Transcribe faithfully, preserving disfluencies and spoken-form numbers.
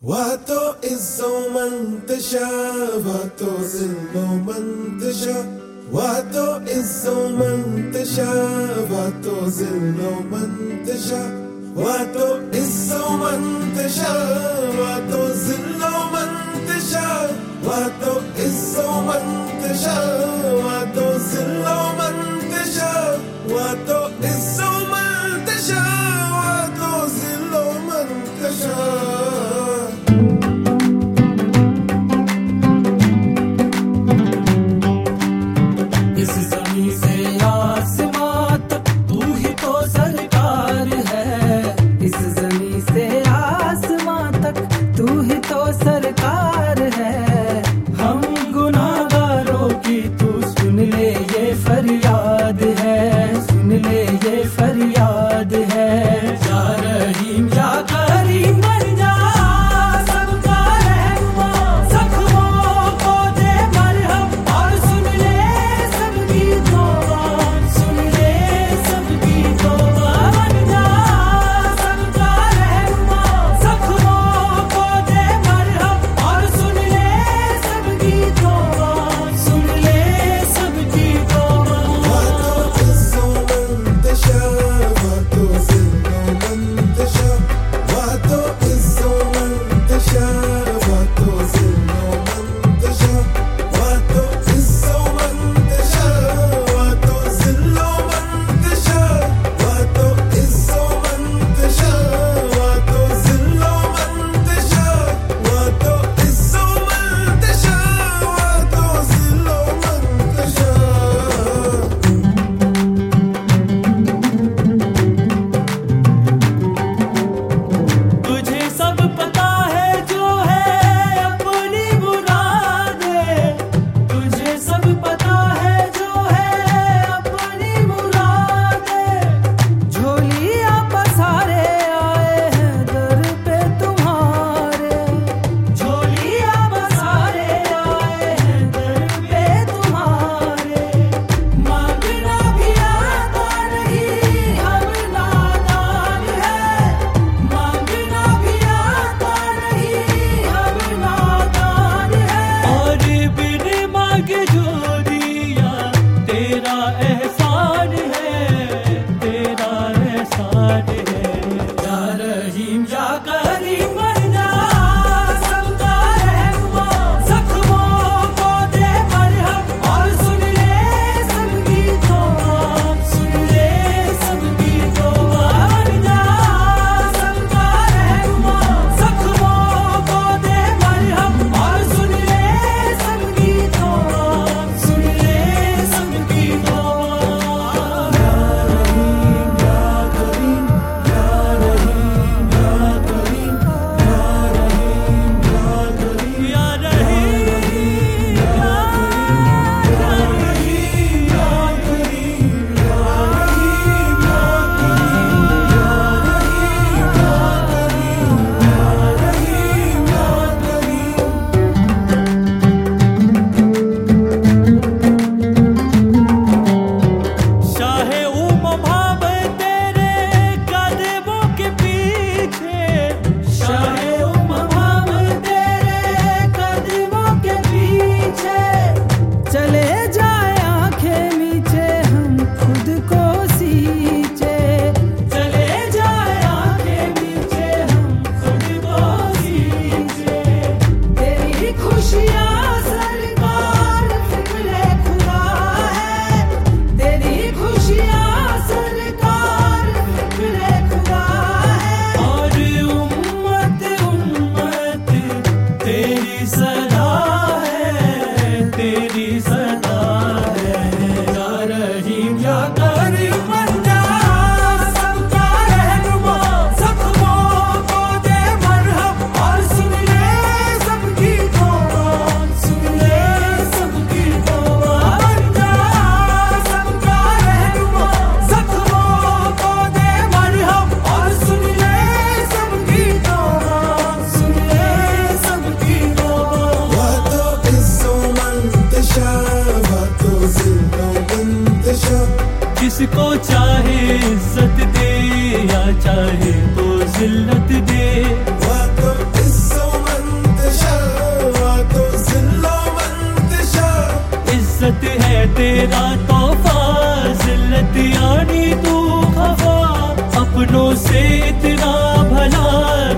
واتو إزو منتشا واتو زلو منتشا واتو إزو منتشا واتو زلو منتشا واتو إزو منتشا واتو زلو منتشا واتو إزو منتشا واتو زلو منتشا واتو إزو منتشا واتو زلو منتشا सरकार है हम गुनाहगारों की तू सुन ले ये फरियाद है सुन ले ये फरियाद है या रहीम या करीम बन जा सबका रहनुमा जख्मों को दे मरहम और सुन ले सबकी तौबा सुन ले सबकी तौबा बन जा सबका रहनुमा जख्मों को दे जिसको चाहे इज्जत दे या चाहे तो जिल्लत दे। तेरा तोहफा, जिल्लत यानी तू खफा, अपनों से इतना भला